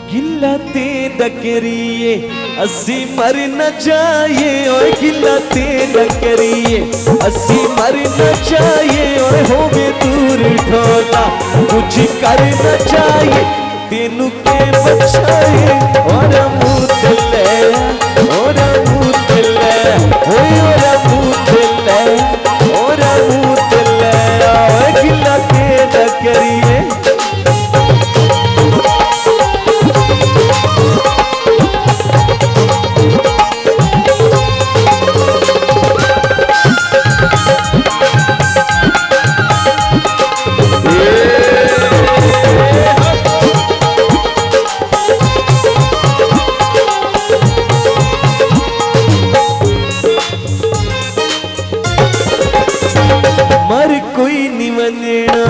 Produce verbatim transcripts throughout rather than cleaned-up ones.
गिला तेरा करिए असी मर न जाए और गिला तेरा करिए असी मर न जाए और होवे दूर ढोला कुछ कर न जाए तेनू के बचाए और मुँह ले और मुँह ले और मुँह ले और मुँह ले और गिला तेरा करिए मर कोई नहीं वंजना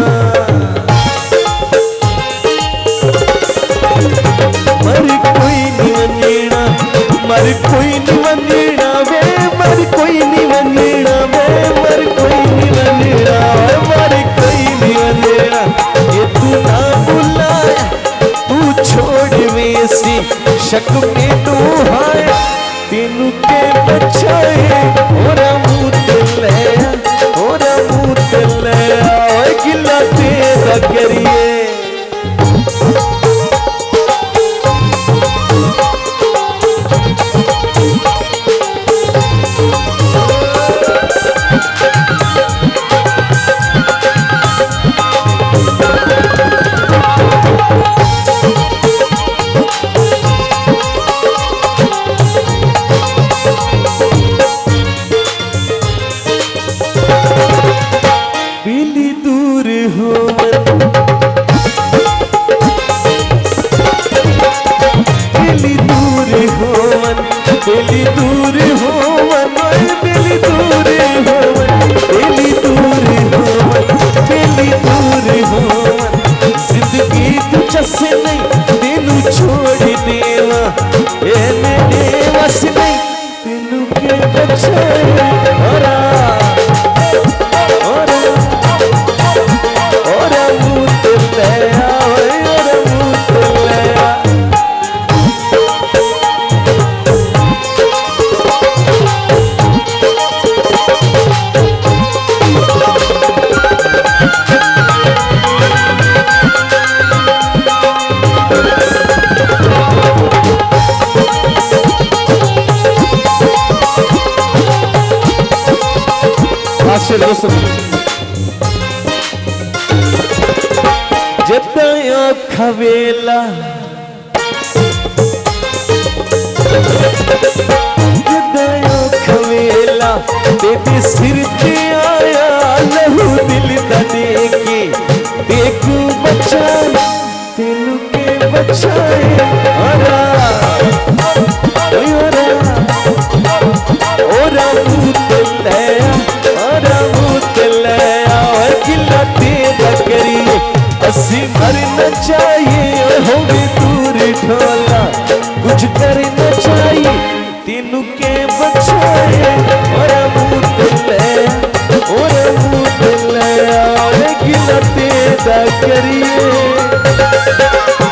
मर कोई नहीं वंजना मर कोई नहीं वंजना वे मर कोई नहीं वंजना वे मर कोई नहीं वंजना मर कोई नहीं वंजना ये तू ना बुलाया तू छोड़ वैसी शक में तू हाय तेनू के बचाए और मुँह ले और मुँह ले गिला तेरा करिए बिली दूर हो बिली दूर हो बिली दूर हो बिली दूर हो बिली दूर हो बिली दूर हो जिंदगी तुझ से नहीं तेनू छोड़ देवा ए मेरे वस नहीं तेनू के बचाए और जताया खवेला जताया खवेला तेरे सिर पे आया लहू दिल दा देके देखू बचाए तेनू के बचाए और और मुँह ले और मुँह ले गिला तेरा करिए असी मर न चाहिए होवे दूर ढोला कुछ कर न चाहिए तेनू के बचाए और मुँह ले और मुँह ले गिला तेरा करिए।